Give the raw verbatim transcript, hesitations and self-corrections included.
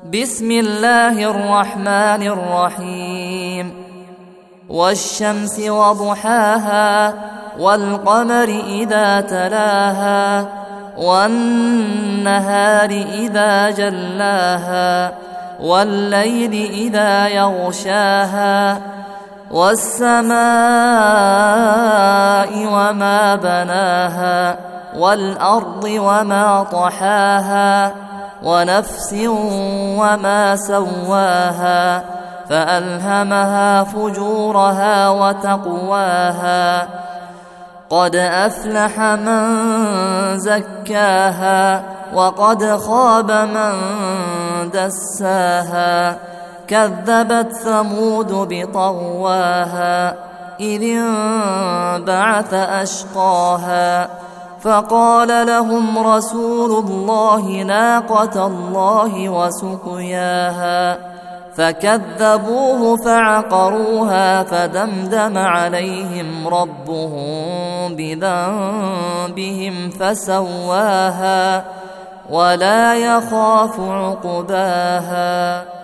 بسم الله الرحمن الرحيم والشمس وضحاها والقمر إذا تلاها والنهار إذا جلاها والليل إذا يغشاها والسماء وما بناها والأرض وما طحاها ونفس وما سواها فألهمها فجورها وتقواها قد أفلح من زكاها وقد خاب من دساها كذبت ثمود بطغواها إذ انبعث أشقاها فقال لهم رسول الله ناقة الله وسقياها فكذبوه فعقروها فدمدم عليهم ربهم بذنبهم فسواها ولا يخاف عقباها.